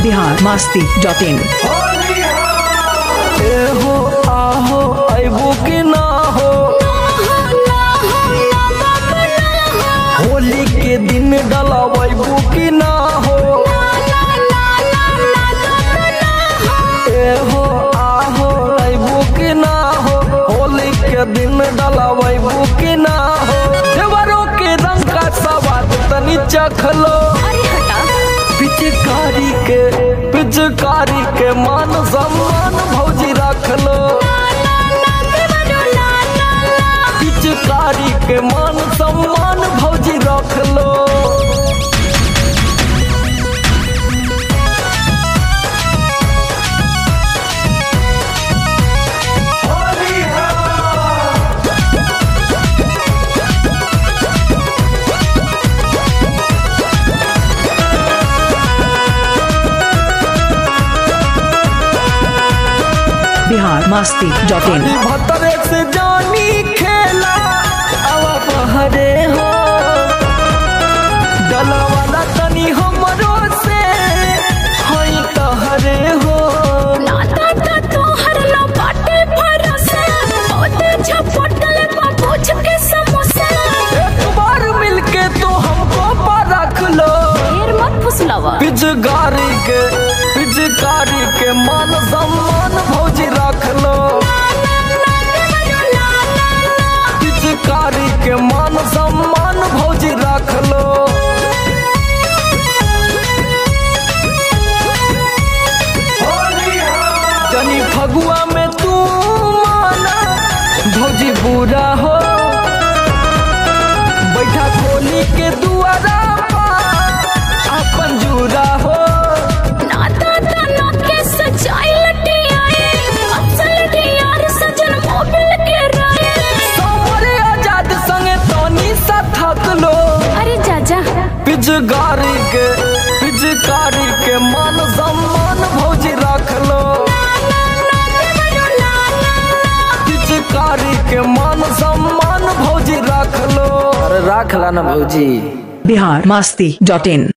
biharmasti.in एहो आहो अबू कि ना हो होली के दिन डलाबू कि ना हो एहो आहो अबू कि ना हो होली के दिन डलाबू कि ना हो देवरों के रंग का सवाद तनी चखलो पिचकारी के मान सम्मान भौजी रख लो पिचकारी के मान सम्मान भौजी रख लो biharmasti.in भतरे से जानी खेला अब बहरे हो डला वाला तनी हमरो से हई तहरे हो एक बार मिलके तो हमको परख लो पिचकारी के मान सम्मान भौजी रख लो पिचकारी के मान सम्मान भौजी रख लो जनी फगुआ में तू माना भौजी बुरा हो बैठा खोली के दुआरा अपन जुरा हो पिचकारी के मान सम्मान भौजी रख लो पिचकारी के मान सम्मान भौजी रख लो अरे रख ला ना भौजी biharmasti.in